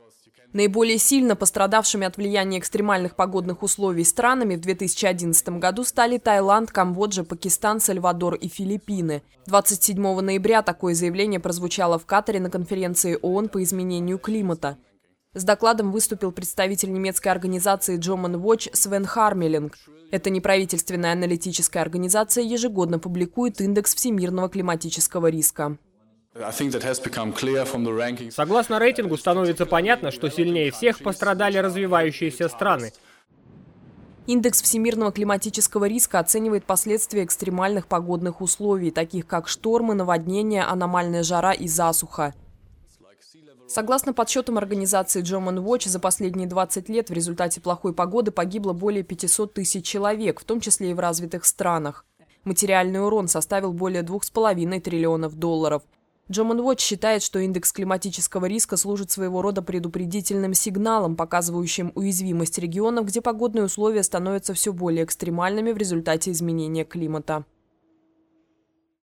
Наиболее сильно пострадавшими от влияния экстремальных погодных условий странами в 2011 году стали Таиланд, Камбоджа, Пакистан, Сальвадор и Филиппины. 27 ноября такое заявление прозвучало в Катаре на конференции ООН по изменению климата. С докладом выступил представитель немецкой организации German Watch Свен Хармелинг. Эта неправительственная аналитическая организация ежегодно публикует индекс всемирного климатического риска. Согласно рейтингу, становится понятно, что сильнее всех пострадали развивающиеся страны. Индекс всемирного климатического риска оценивает последствия экстремальных погодных условий, таких как штормы, наводнения, аномальная жара и засуха. Согласно подсчетам организации German Watch, за последние 20 лет в результате плохой погоды погибло более 500 тысяч человек, в том числе и в развитых странах. Материальный урон составил более $2,5 триллионов. German Watch считает, что индекс климатического риска служит своего рода предупредительным сигналом, показывающим уязвимость регионов, где погодные условия становятся все более экстремальными в результате изменения климата.